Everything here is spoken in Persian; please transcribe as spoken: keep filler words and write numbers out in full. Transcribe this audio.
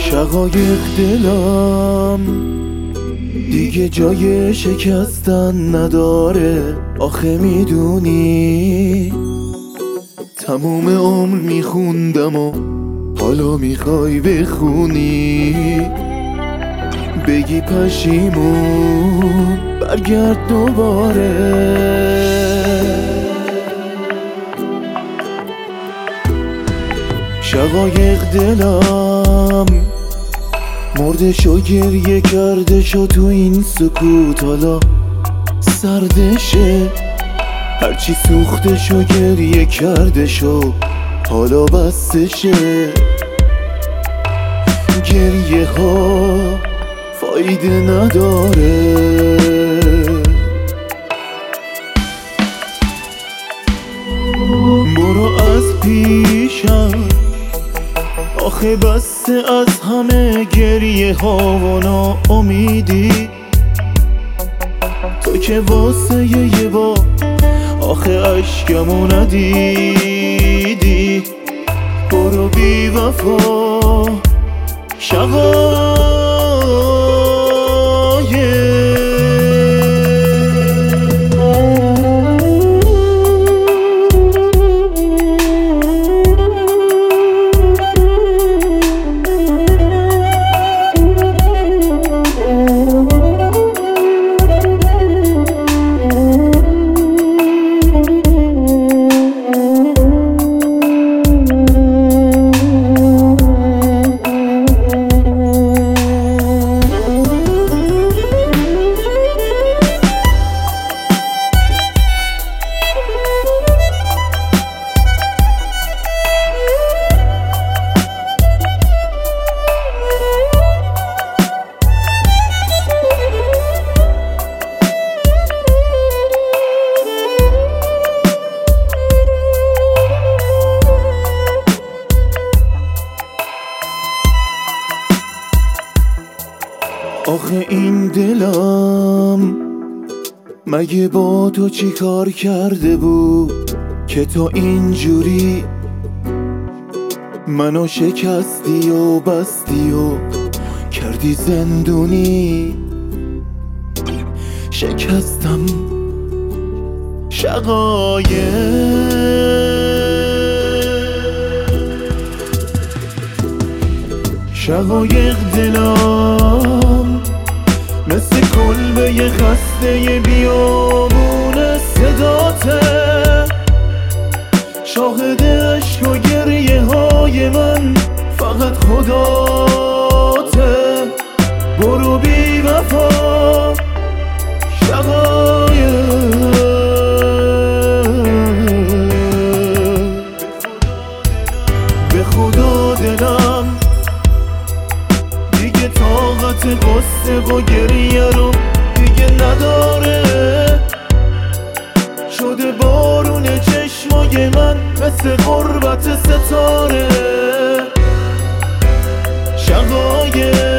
شقایق دلم دیگه جای شکستن نداره. آخه میدونی تموم عمر میخوندم و حالا میخوای بخونی، بگی پشیمون برگرد دوباره. شقایق دلم مردش و گریه کردش و تو این سکوت حالا سردشه. هرچی سوختش و گریه کردش و حالا بستشه. گریه ها فایده نداره. برو از پیشم آخه بسته از همه گریه ها و ناامیدی. تو که واسه یه بار آخه عشقمو ندیدی. برو بی وفا شقایق. آخه این دلم مگه با تو چی کار کرده بود که تو اینجوری منو شکستی و بستی و کردی زندونی. شکستم شقایق. شقایق دلم مثل کلبه خسته بیابون صداته. شاهد عشق و گریه های من فقط خداته. برو بی وفا شقایق. به خدا دلم دیگه طاقت قصه و گریه رو دیگه نداره. شده بارون چشمای من مثل غربت ستاره. شقایق